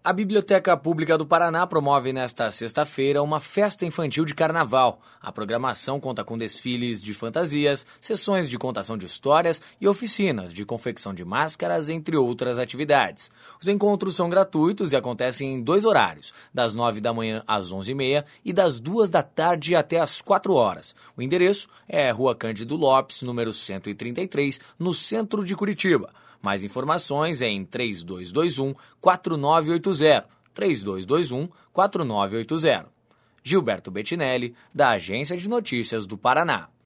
A Biblioteca Pública do Paraná promove nesta sexta-feira uma festa infantil de carnaval. A programação conta com desfiles de fantasias, sessões de contação de histórias e oficinas de confecção de máscaras, entre outras atividades. Os encontros são gratuitos e acontecem em 2 horários, das 9 da manhã às 11h30 e das 2 da tarde até às 4 horas. O endereço é Rua Cândido Lopes, número 133, no centro de Curitiba. Mais informações em 3221-4980, 3221-4980. Gilberto Bettinelli, da Agência de Notícias do Paraná.